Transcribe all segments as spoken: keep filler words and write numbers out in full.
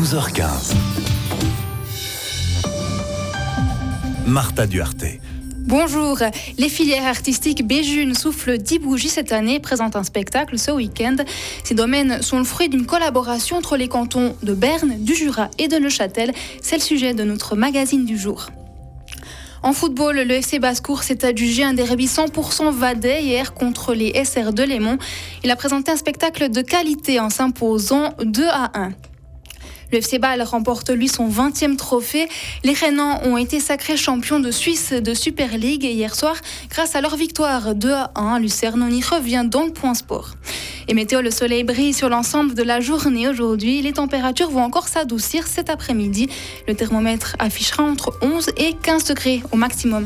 douze heures quinze. Martha Duarte. Bonjour, les filières artistiques Béjune soufflent dix bougies cette année présentent un spectacle ce week-end. Ces domaines sont le fruit d'une collaboration entre les cantons de Berne, du Jura et de Neuchâtel. C'est le sujet de notre magazine du jour. En football, le F C Basse-Cour s'est adjugé un derby cent pour cent vadais hier contre les S R de Lémont. Il a présenté un spectacle de qualité en s'imposant deux à un. Le F C Bâle remporte lui son vingtième trophée. Les Rhénans ont été sacrés champions de Suisse de Super League hier soir grâce à leur victoire deux à un. Lucerne, on y revient dans le point sport. Et météo, le soleil brille sur l'ensemble de la journée aujourd'hui. Les températures vont encore s'adoucir cet après-midi. Le thermomètre affichera entre onze et quinze degrés au maximum.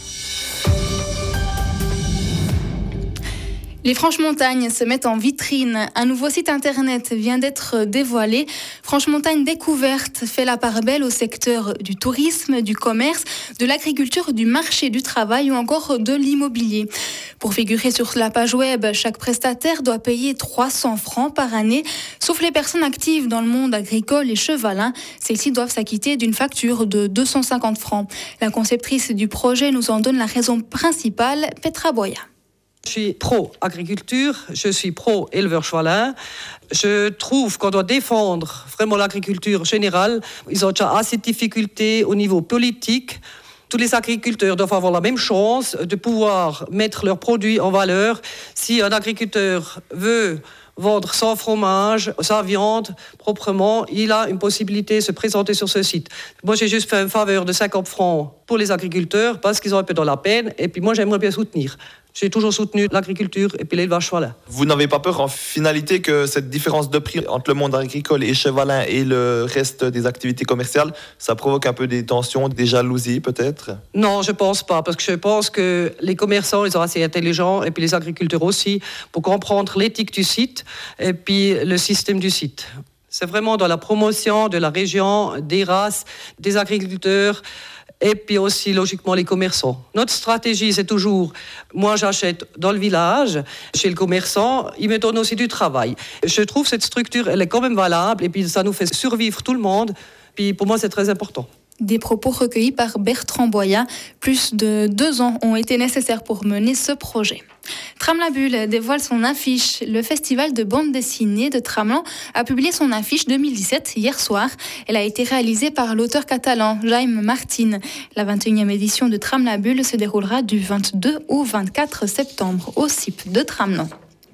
Les Franches-Montagnes se mettent en vitrine. Un nouveau site internet vient d'être dévoilé. Franche-Montagne Découverte fait la part belle au secteur du tourisme, du commerce, de l'agriculture, du marché du travail ou encore de l'immobilier. Pour figurer sur la page web, chaque prestataire doit payer trois cents francs par année, sauf les personnes actives dans le monde agricole et chevalin. Celles-ci doivent s'acquitter d'une facture de deux cent cinquante francs. La conceptrice du projet nous en donne la raison principale, Petra Boya. Je suis pro-agriculture, je suis pro-éleveur chevalin. Je trouve qu'on doit défendre vraiment l'agriculture générale. Ils ont déjà assez de difficultés au niveau politique. Tous les agriculteurs doivent avoir la même chance de pouvoir mettre leurs produits en valeur. Si un agriculteur veut vendre son fromage, sa viande proprement, il a une possibilité de se présenter sur ce site. Moi, j'ai juste fait une faveur de cinquante francs pour les agriculteurs parce qu'ils ont un peu dans la peine. Et puis moi, j'aimerais bien soutenir. J'ai toujours soutenu l'agriculture et puis l'élevage chevalin. Vous n'avez pas peur en finalité que cette différence de prix entre le monde agricole et chevalin et le reste des activités commerciales, ça provoque un peu des tensions, des jalousies peut-être ? Non, je pense pas, parce que je pense que les commerçants, ils sont assez intelligents et puis les agriculteurs aussi pour comprendre l'éthique du site et puis le système du site. C'est vraiment dans la promotion de la région, des races, des agriculteurs. Et puis aussi, logiquement, les commerçants. Notre stratégie, c'est toujours, moi, j'achète dans le village, chez le commerçant, il me donne aussi du travail. Je trouve que cette structure, elle est quand même valable, et puis ça nous fait survivre tout le monde. Puis pour moi, c'est très important. Des propos recueillis par Bertrand Boya. Plus de deux ans ont été nécessaires pour mener ce projet. Tram-la-Bulle dévoile son affiche. Le festival de bande dessinée de Tramelan a publié son affiche deux mille dix-sept hier soir. Elle a été réalisée par l'auteur catalan Jaime Martín. La vingt et unième édition de Tram-la-Bulle se déroulera du vingt-deux au vingt-quatre septembre au C I P de Tramelan.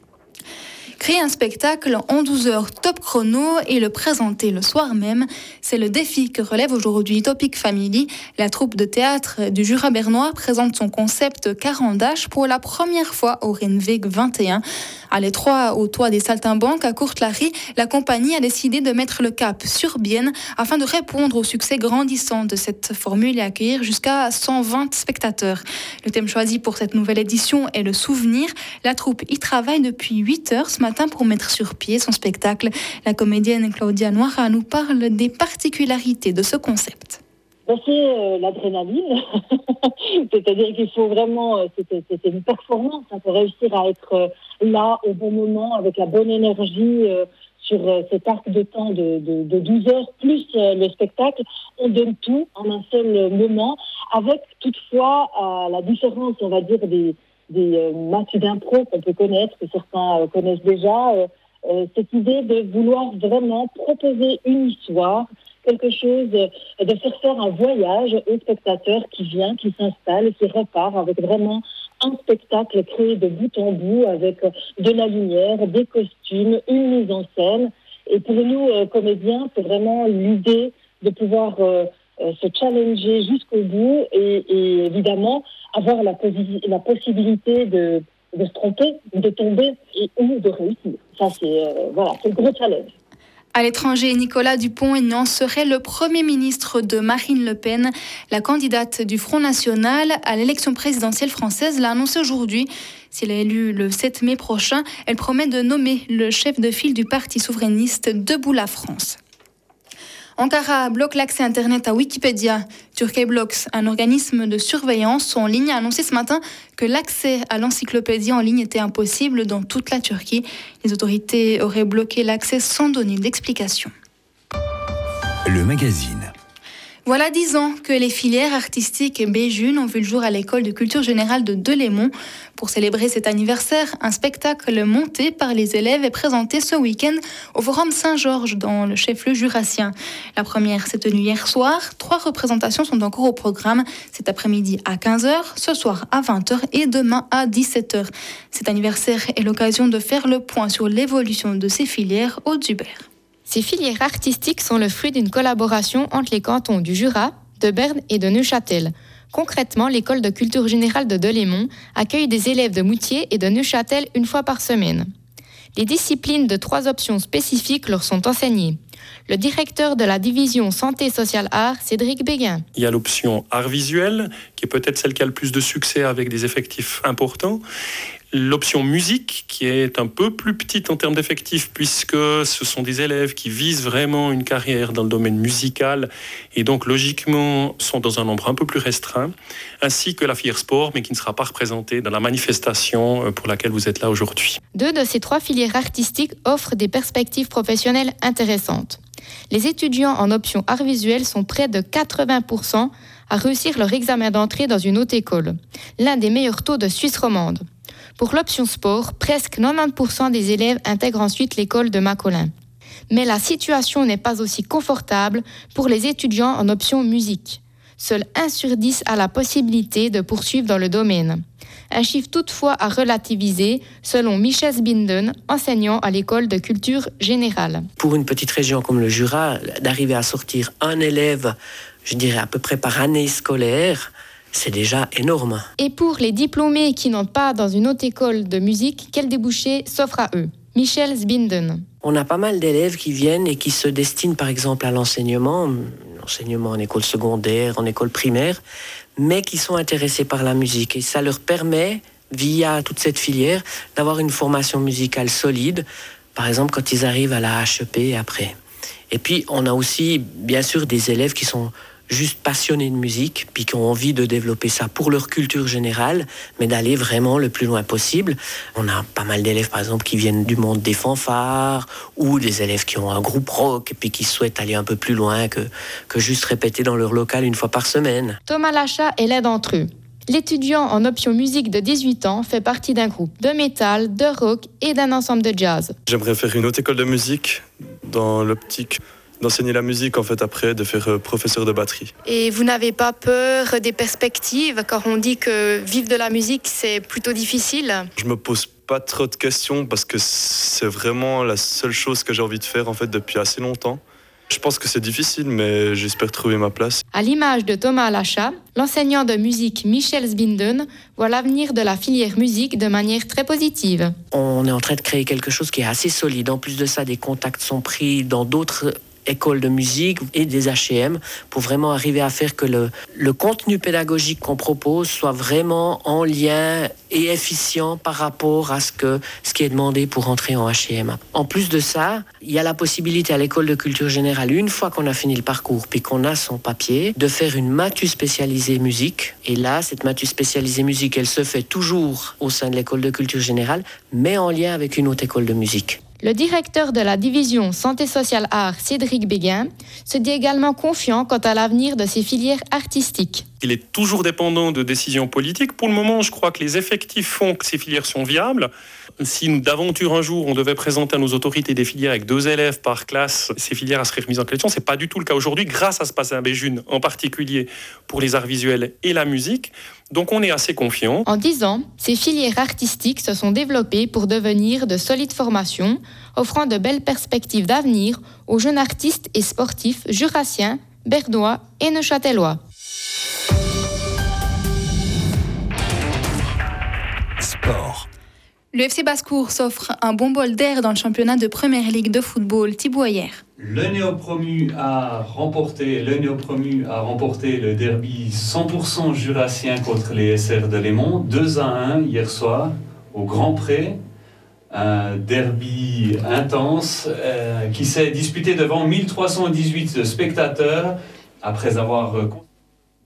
Créer un spectacle en douze heures top chrono et le présenter le soir même, c'est le défi que relève aujourd'hui Topic Family. La troupe de théâtre du Jura bernois présente son concept Carandache pour la première fois au Renweg vingt et un. À l'étroit au toit des Saltimbanques à Courtelary, la compagnie a décidé de mettre le cap sur Bienne afin de répondre au succès grandissant de cette formule et accueillir jusqu'à cent vingt spectateurs. Le thème choisi pour cette nouvelle édition est le souvenir. La troupe y travaille depuis huit heures ce matin pour mettre sur pied son spectacle. La comédienne Claudia Noira nous parle des particularités de ce concept. C'est euh, l'adrénaline, c'est-à-dire qu'il faut vraiment, euh, c'était, c'était une performance, il faut réussir à être euh, là au bon moment, avec la bonne énergie euh, sur euh, cet arc de temps de, de, de douze heures, plus euh, le spectacle. On donne tout en un seul moment, avec toutefois euh, la différence, on va dire, des, des euh, matchs d'impro qu'on peut connaître, que certains euh, connaissent déjà, euh, euh, cette idée de vouloir vraiment proposer une histoire, quelque chose, de faire faire un voyage au spectateur qui vient, qui s'installe, qui repart avec vraiment un spectacle créé de bout en bout avec de la lumière, des costumes, une mise en scène. Et pour nous, euh, comédiens, c'est vraiment l'idée de pouvoir euh, euh, se challenger jusqu'au bout et, et évidemment avoir la, posi- la possibilité de, de se tromper, de tomber et ou de réussir. Ça, c'est, euh, voilà, c'est le gros challenge. À l'étranger, Nicolas Dupont-Aignan serait le Premier ministre de Marine Le Pen. La candidate du Front National à l'élection présidentielle française l'a annoncé aujourd'hui. S'il est élu le sept mai prochain, elle promet de nommer le chef de file du parti souverainiste Debout la France. Ankara bloque l'accès Internet à Wikipédia. Turkey Blocks, un organisme de surveillance en ligne, a annoncé ce matin que l'accès à l'encyclopédie en ligne était impossible dans toute la Turquie. Les autorités auraient bloqué l'accès sans donner d'explication. le magazine. Voilà dix ans que les filières artistiques Béjune ont vu le jour à l'école de culture générale de Delémont. Pour célébrer cet anniversaire, un spectacle monté par les élèves est présenté ce week-end au Forum Saint-Georges dans le chef-lieu jurassien. La première s'est tenue hier soir. Trois représentations sont encore au programme. Cet après-midi à quinze heures, ce soir à vingt heures et demain à dix-sept heures. Cet anniversaire est l'occasion de faire le point sur l'évolution de ces filières au Dubert. Ces filières artistiques sont le fruit d'une collaboration entre les cantons du Jura, de Berne et de Neuchâtel. Concrètement, l'école de culture générale de Delémont accueille des élèves de Moutier et de Neuchâtel une fois par semaine. Les disciplines de trois options spécifiques leur sont enseignées. Le directeur de la division Santé Sociale Art, Cédric Béguin. Il y a l'option art visuel, qui est peut-être celle qui a le plus de succès avec des effectifs importants. L'option musique, qui est un peu plus petite en termes d'effectifs, puisque ce sont des élèves qui visent vraiment une carrière dans le domaine musical et donc logiquement sont dans un nombre un peu plus restreint, ainsi que la filière sport, mais qui ne sera pas représentée dans la manifestation pour laquelle vous êtes là aujourd'hui. Deux de ces trois filières artistiques offrent des perspectives professionnelles intéressantes. Les étudiants en option art visuel sont près de quatre-vingts pour cent à réussir leur examen d'entrée dans une haute école, l'un des meilleurs taux de Suisse romande. Pour l'option sport, presque quatre-vingt-dix pour cent des élèves intègrent ensuite l'école de Macolin. Mais la situation n'est pas aussi confortable pour les étudiants en option musique. Seul un sur dix a la possibilité de poursuivre dans le domaine. Un chiffre toutefois à relativiser, selon Michel Sbinden, enseignant à l'école de culture générale. Pour une petite région comme le Jura, d'arriver à sortir un élève, je dirais à peu près par année scolaire, c'est déjà énorme. Et pour les diplômés qui n'entrent pas dans une haute école de musique, quel débouché s'offre à eux ? Michel Sbinden. On a pas mal d'élèves qui viennent et qui se destinent par exemple à l'enseignement, l'enseignement en école secondaire, en école primaire, mais qui sont intéressés par la musique. Et ça leur permet, via toute cette filière, d'avoir une formation musicale solide, par exemple quand ils arrivent à la H E P après. Et puis on a aussi bien sûr des élèves qui sont juste passionnés de musique, puis qui ont envie de développer ça pour leur culture générale, mais d'aller vraiment le plus loin possible. On a pas mal d'élèves, par exemple, qui viennent du monde des fanfares, ou des élèves qui ont un groupe rock, et puis qui souhaitent aller un peu plus loin que, que juste répéter dans leur local une fois par semaine. Thomas Lachat est l'un d'entre eux. L'étudiant en option musique de dix-huit ans fait partie d'un groupe de métal, de rock et d'un ensemble de jazz. J'aimerais faire une haute école de musique dans l'optique d'enseigner la musique en fait après, de faire euh, professeur de batterie. Et vous n'avez pas peur des perspectives, car on dit que vivre de la musique c'est plutôt difficile? Je me pose pas trop de questions parce que c'est vraiment la seule chose que j'ai envie de faire en fait depuis assez longtemps. Je pense que c'est difficile, mais j'espère trouver ma place. À l'image de Thomas Lachat, l'enseignant de musique Michel Sbinden voit l'avenir de la filière musique de manière très positive. On est en train de créer quelque chose qui est assez solide. En plus de ça, des contacts sont pris dans d'autres écoles de musique et des H et M pour vraiment arriver à faire que le, le contenu pédagogique qu'on propose soit vraiment en lien et efficient par rapport à ce, que, ce qui est demandé pour entrer en H et M. En plus de ça, il y a la possibilité à l'école de culture générale, une fois qu'on a fini le parcours puis qu'on a son papier, de faire une matu spécialisée musique. Et là, cette matu spécialisée musique, elle se fait toujours au sein de l'école de culture générale, mais en lien avec une autre école de musique. Le directeur de la division Santé Sociale Art, Cédric Béguin, se dit également confiant quant à l'avenir de ces filières artistiques. Il est toujours dépendant de décisions politiques. Pour le moment, je crois que les effectifs font que ces filières sont viables. Si nous, d'aventure, un jour, on devait présenter à nos autorités des filières avec deux élèves par classe, ces filières seraient remises en question. Ce n'est pas du tout le cas aujourd'hui, grâce à ce bassin Béjune, en particulier pour les arts visuels et la musique. Donc on est assez confiant. En dix ans, ces filières artistiques se sont développées pour devenir de solides formations, offrant de belles perspectives d'avenir aux jeunes artistes et sportifs jurassiens, bernois et neuchâtelois. Sport. Le F C Basse-Cour s'offre un bon bol d'air dans le championnat de Première Ligue de football. Thibaut Ayer. Le néo-promu a remporté, le néo-promu a remporté le derby cent pour cent jurassien contre les S R Delémont, deux à un hier soir au Grand Pré. Un derby intense euh, qui s'est disputé devant mille trois cent dix-huit spectateurs après avoir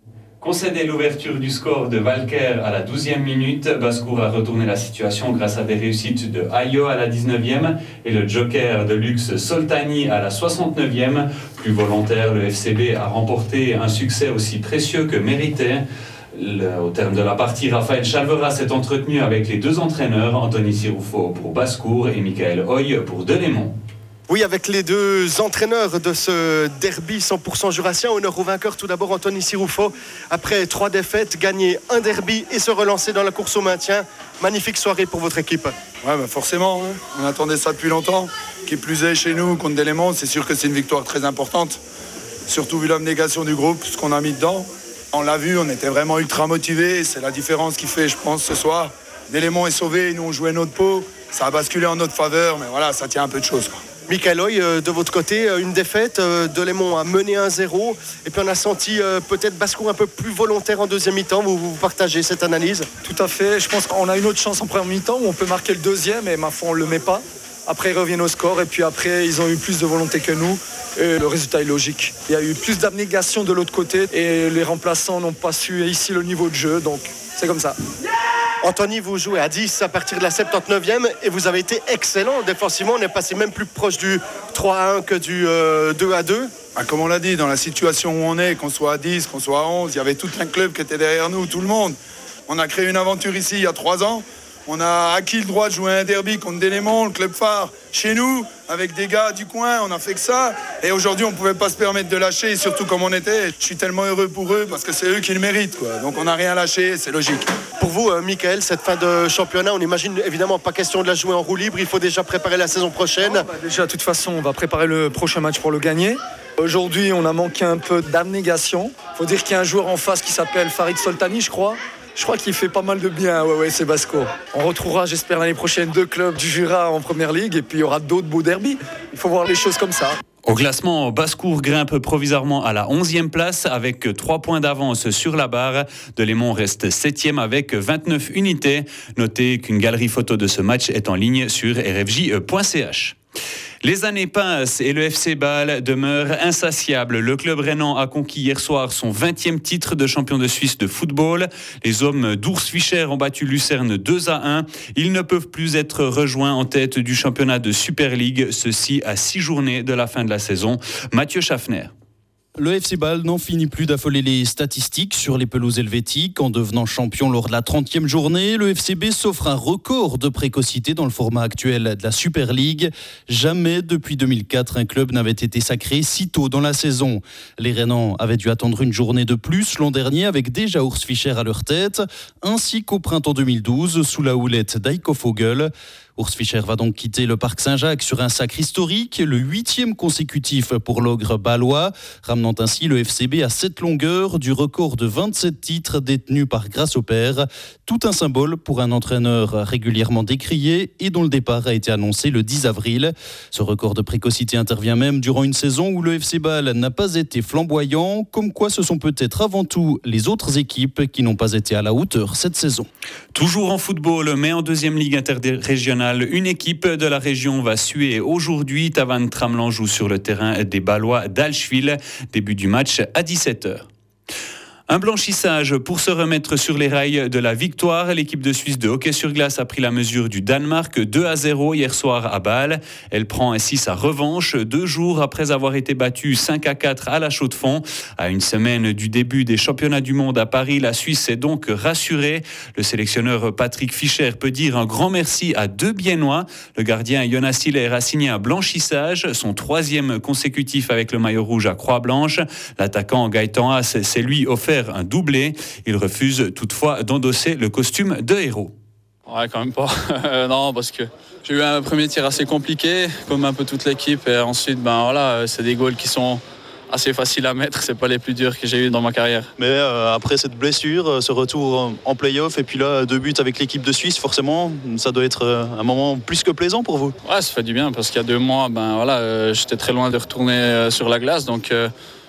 Concédé l'ouverture du score de Valker à la douzième minute, Basse-Cour a retourné la situation grâce à des réussites de Ayo à la dix-neuvième et le joker de luxe Soltani à la soixante-neuvième. Plus volontaire, le F C B a remporté un succès aussi précieux que mérité. Le, au terme de la partie, Raphaël Chalvera s'est entretenu avec les deux entraîneurs, Anthony Siroufo pour Basse-Cour et Michael Hoy pour Delémont. Oui, avec les deux entraîneurs de ce derby cent pour cent jurassien, honneur au vainqueur tout d'abord Anthony Siroufo. Après trois défaites, gagner un derby et se relancer dans la course au maintien. Magnifique soirée pour votre équipe. Ouais, bah forcément, hein. On attendait ça depuis longtemps. Qui plus est chez nous contre Delémont, c'est sûr que c'est une victoire très importante. Surtout vu l'abnégation du groupe, ce qu'on a mis dedans. On l'a vu, on était vraiment ultra motivés. C'est la différence qui fait, je pense, ce soir. Delémont est sauvé, nous on jouait notre peau. Ça a basculé en notre faveur, mais voilà, ça tient un peu de choses, quoi. Michael Hoy, de votre côté, une défaite, Delémont a mené un zéro et puis on a senti peut-être Basse-Cour un peu plus volontaire en deuxième mi-temps. Vous, vous partagez cette analyse? Tout à fait, je pense qu'on a une autre chance en première mi-temps où on peut marquer le deuxième et ma foi on ne le met pas. Après ils reviennent au score et puis après ils ont eu plus de volonté que nous et le résultat est logique. Il y a eu plus d'abnégation de l'autre côté et les remplaçants n'ont pas su ici le niveau de jeu, donc c'est comme ça. Anthony, vous jouez à dix à partir de la soixante-dix-neuvième et vous avez été excellent défensivement. On est passé même plus proche du trois à un que du euh, deux à deux. Ah, comme on l'a dit, dans la situation où on est, qu'on soit à dix, qu'on soit à onze, il y avait tout un club qui était derrière nous, tout le monde. On a créé une aventure ici il y a trois ans. On a acquis le droit de jouer un derby contre Delémont, le club phare, chez nous, avec des gars du coin, on a fait que ça. Et aujourd'hui, on ne pouvait pas se permettre de lâcher, et surtout comme on était. Je suis tellement heureux pour eux, parce que c'est eux qui le méritent, quoi. Donc on n'a rien lâché, c'est logique. Pour vous, euh, Michael, cette fin de championnat, on imagine évidemment pas question de la jouer en roue libre, il faut déjà préparer la saison prochaine. Oh, bah déjà, de toute façon, on va préparer le prochain match pour le gagner. Aujourd'hui, on a manqué un peu d'abnégation. Il faut dire qu'il y a un joueur en face qui s'appelle Farid Soltani, je crois. Je crois qu'il fait pas mal de bien, ouais, ouais, c'est Basse-Cour. On retrouvera, j'espère, l'année prochaine deux clubs du Jura en première ligue et puis il y aura d'autres beaux derbys. Il faut voir les choses comme ça. Au classement, Basse-Cour grimpe provisoirement à la onzième place avec trois points d'avance sur la barre. Delémont reste septième avec vingt-neuf unités. Notez qu'une galerie photo de ce match est en ligne sur r f j point c h. Les années passent et le F C Bâle demeure insatiable. Le club rhénan a conquis hier soir son vingtième titre de champion de Suisse de football. Les hommes d'Urs Fischer ont battu Lucerne deux à un. Ils ne peuvent plus être rejoints en tête du championnat de Super League, ceci à six journées de la fin de la saison. Mathieu Schaffner. Le F C Bâle n'en finit plus d'affoler les statistiques sur les pelouses helvétiques. En devenant champion lors de la trentième journée, le F C B s'offre un record de précocité dans le format actuel de la Super League. Jamais depuis deux mille quatre, un club n'avait été sacré si tôt dans la saison. Les Rhénans avaient dû attendre une journée de plus l'an dernier avec déjà Urs Fischer à leur tête, ainsi qu'au printemps deux mille douze sous la houlette d'Heiko Vogel. Urs Fischer va donc quitter le Parc Saint-Jacques sur un sacre historique, le huitième consécutif pour l'ogre bâlois, ramenant ainsi le F C B à cette longueur du record de vingt-sept titres détenus par Grasse au Père. Tout un symbole pour un entraîneur régulièrement décrié et dont le départ a été annoncé le dix avril. Ce record de précocité intervient même durant une saison où le F C Bâle n'a pas été flamboyant, comme quoi ce sont peut-être avant tout les autres équipes qui n'ont pas été à la hauteur cette saison. Toujours en football, mais en deuxième ligue interrégionale, une équipe de la région va suer aujourd'hui. Tavannes Tramelan joue sur le terrain des Bâlois d'Allschwil. Début du match à dix-sept heures. Un blanchissage pour se remettre sur les rails de la victoire. L'équipe de Suisse de hockey sur glace a pris la mesure du Danemark deux à zéro hier soir à Bâle. Elle prend ainsi sa revanche deux jours après avoir été battue cinq à quatre à la Chaux-de-Fonds. À une semaine du début des championnats du monde à Paris, la Suisse est donc rassurée. Le sélectionneur Patrick Fischer peut dire un grand merci à deux Biennois. Le gardien Jonas Hiller a signé un blanchissage, son troisième consécutif avec le maillot rouge à Croix-Blanche. L'attaquant Gaëtan Haas s'est lui offert un doublé. Il refuse toutefois d'endosser le costume de héros. Ouais, quand même pas. non, parce que j'ai eu un premier tir assez compliqué, comme un peu toute l'équipe. Et ensuite, ben voilà, c'est des goals qui sont assez faciles à mettre. C'est pas les plus durs que j'ai eu dans ma carrière. Mais euh, après cette blessure, ce retour en play-off et puis là deux buts avec l'équipe de Suisse, forcément, ça doit être un moment plus que plaisant pour vous. Ouais, ça fait du bien parce qu'il y a deux mois, ben voilà, euh, j'étais très loin de retourner euh, sur la glace, donc. Euh,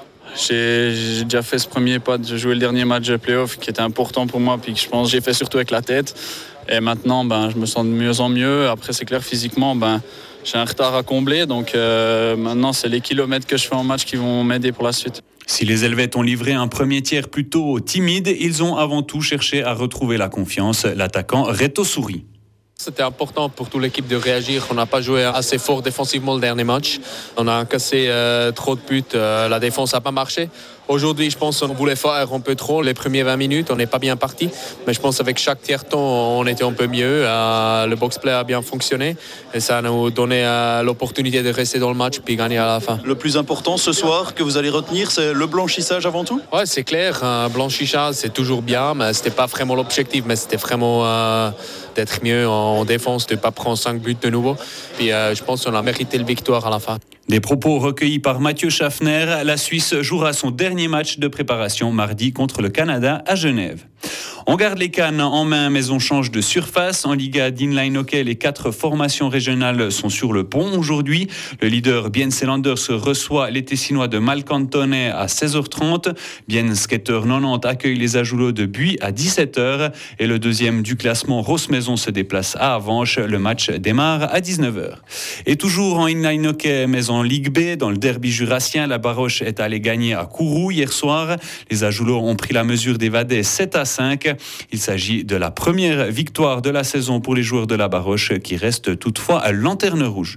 J'ai, j'ai déjà fait ce premier pas de jouer le dernier match de play-off qui était important pour moi, puis que je pense que j'ai fait surtout avec la tête. Et maintenant, ben, je me sens de mieux en mieux. Après, c'est clair, physiquement, ben, j'ai un retard à combler. Donc euh, maintenant, c'est les kilomètres que je fais en match qui vont m'aider pour la suite. Si les Helvètes ont livré un premier tiers plutôt timide, ils ont avant tout cherché à retrouver la confiance. L'attaquant Reto Souris. C'était important pour toute l'équipe de réagir. On n'a pas joué assez fort défensivement le dernier match. On a cassé euh, trop de buts. Euh, la défense n'a pas marché. Aujourd'hui, je pense qu'on voulait faire un peu trop. Les premiers vingt minutes, on n'est pas bien parti. Mais je pense qu'avec chaque tiers-temps, on était un peu mieux. Euh, le box-play a bien fonctionné. Et ça nous donnait euh, l'opportunité de rester dans le match puis gagner à la fin. Le plus important ce soir que vous allez retenir, c'est le blanchissage avant tout ? Ouais, c'est clair. Un blanchissage, c'est toujours bien. Mais ce n'était pas vraiment l'objectif. Mais c'était vraiment euh, d'être mieux en défense, de ne pas prendre cinq buts de nouveau. Puis euh, je pense qu'on a mérité la victoire à la fin. Des propos recueillis par Mathieu Schaffner. La Suisse jouera son dernier match de préparation mardi contre le Canada à Genève. On garde les cannes en main, mais on change de surface. En Liga d'inline hockey, les quatre formations régionales sont sur le pont aujourd'hui. Le leader Bien Selanders reçoit les Tessinois de Malcantone à seize heures trente. Bien Skater quatre-vingt-dix accueille les Ajoulots de Buis à dix-sept heures. Et le deuxième du classement, Rosse-Maison, se déplace à Avanches. Le match démarre à dix-neuf heures. Et toujours en inline hockey, mais en Ligue B, dans le derby jurassien, la Baroche est allée gagner à Kourou hier soir. Les Ajoulots ont pris la mesure des Vadais sept à cinq. Il s'agit de la première victoire de la saison pour les joueurs de la Baroche qui restent toutefois à lanterne rouge.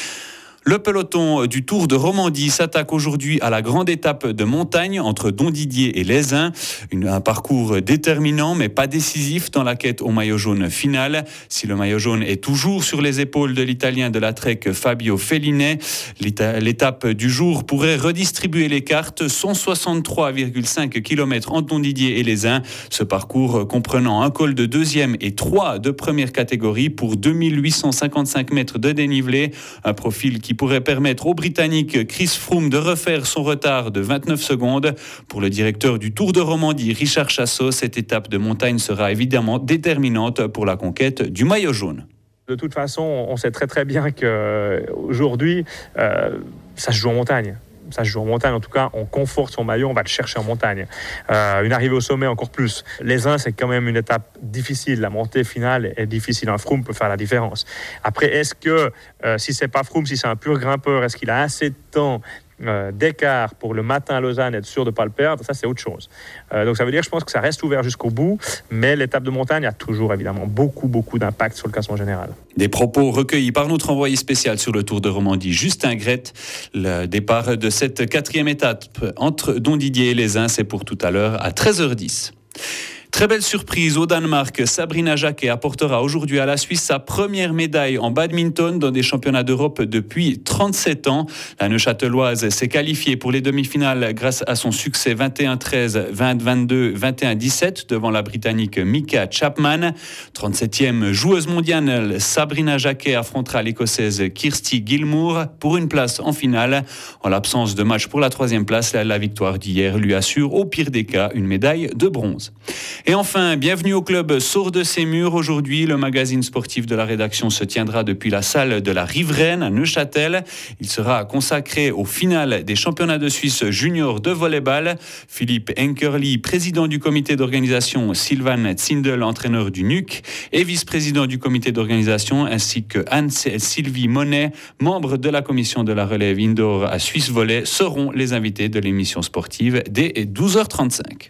Le peloton du Tour de Romandie s'attaque aujourd'hui à la grande étape de montagne entre Dondidier et Lézin. Une, un parcours déterminant mais pas décisif dans la quête au maillot jaune final. Si le maillot jaune est toujours sur les épaules de l'Italien de la Trek Fabio Fellinet, l'étape du jour pourrait redistribuer les cartes. cent soixante-trois virgule cinq kilomètres entre Dondidier et Lézin. Ce parcours comprenant un col de deuxième et trois de première catégorie pour deux mille huit cent cinquante-cinq mètres de dénivelé. Un profil qui pourrait permettre au Britannique Chris Froome de refaire son retard de vingt-neuf secondes. Pour le directeur du Tour de Romandie, Richard Chassot, cette étape de montagne sera évidemment déterminante pour la conquête du maillot jaune. De toute façon, on sait très très bien qu'aujourd'hui, euh, ça se joue en montagne. Ça se joue en montagne, en tout cas, on conforte son maillot, on va le chercher en montagne. Euh, une arrivée au sommet encore plus. Les uns, c'est quand même une étape difficile. La montée finale est difficile. Un Froome peut faire la différence. Après, est-ce que, euh, si c'est pas Froome, si c'est un pur grimpeur, est-ce qu'il a assez de temps Euh, d'écart pour le matin à Lausanne, être sûr de ne pas le perdre, ça c'est autre chose. Euh, donc ça veut dire, je pense que ça reste ouvert jusqu'au bout, mais l'étape de montagne a toujours évidemment beaucoup, beaucoup d'impact sur le classement général. Des propos recueillis par notre envoyé spécial sur le Tour de Romandie, Justin Grette. Le départ de cette quatrième étape entre Dondidier et Lézin, c'est pour tout à l'heure à treize heures dix. Très belle surprise au Danemark. Sabrina Jacquet apportera aujourd'hui à la Suisse sa première médaille en badminton dans des championnats d'Europe depuis trente-sept ans. La Neuchâteloise s'est qualifiée pour les demi-finales grâce à son succès vingt et un treize, vingt vingt-deux, vingt et un dix-sept devant la Britannique Mika Chapman. trente-septième joueuse mondiale, Sabrina Jacquet affrontera l'Écossaise Kirsty Gilmour pour une place en finale. En l'absence de match pour la troisième place, la victoire d'hier lui assure au pire des cas une médaille de bronze. Et enfin, bienvenue au club Sort de ses murs. Aujourd'hui, le magazine sportif de la rédaction se tiendra depuis la salle de la Riveraine à Neuchâtel. Il sera consacré au final des championnats de Suisse junior de volleyball. Philippe Enkerli, président du comité d'organisation, Sylvain Zindel, entraîneur du N U C, et vice-président du comité d'organisation, ainsi que Anne-Sylvie Monet, membre de la commission de la relève indoor à Suisse Volley, seront les invités de l'émission sportive dès douze heures trente-cinq.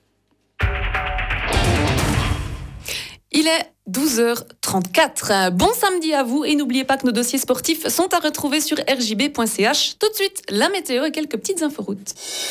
Il est douze heures trente-quatre. Bon samedi à vous et n'oubliez pas que nos dossiers sportifs sont à retrouver sur r j b point c h. Tout de suite, la météo et quelques petites inforoutes.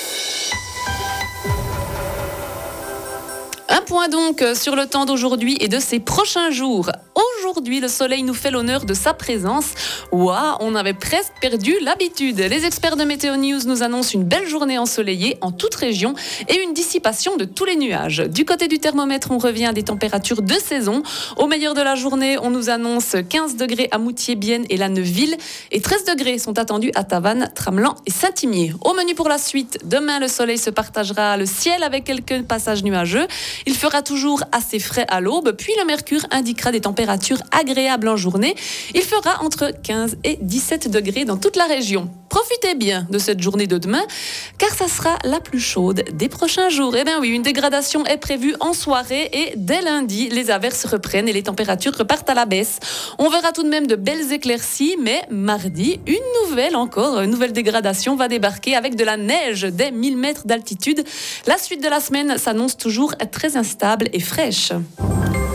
Un point donc sur le temps d'aujourd'hui et de ces prochains jours. Aujourd'hui, le soleil nous fait l'honneur de sa présence. Ouah, on avait presque perdu l'habitude. Les experts de Météo News nous annoncent une belle journée ensoleillée en toute région et une dissipation de tous les nuages. Du côté du thermomètre, on revient à des températures de saison. Au meilleur de la journée, on nous annonce quinze degrés à Moutier, Bienne et La Neuville et treize degrés sont attendus à Tavannes, Tramelan et Saint-Imier. Au menu pour la suite, demain, le soleil se partagera le ciel avec quelques passages nuageux. Il fera toujours assez frais à l'aube, puis le mercure indiquera des températures agréable en journée. Il fera entre quinze et dix-sept degrés dans toute la région. Profitez bien de cette journée de demain, car ça sera la plus chaude des prochains jours. Eh bien oui, une dégradation est prévue en soirée et dès lundi, les averses reprennent et les températures repartent à la baisse. On verra tout de même de belles éclaircies, mais mardi, une nouvelle encore, une nouvelle dégradation va débarquer avec de la neige dès mille mètres d'altitude. La suite de la semaine s'annonce toujours très instable et fraîche.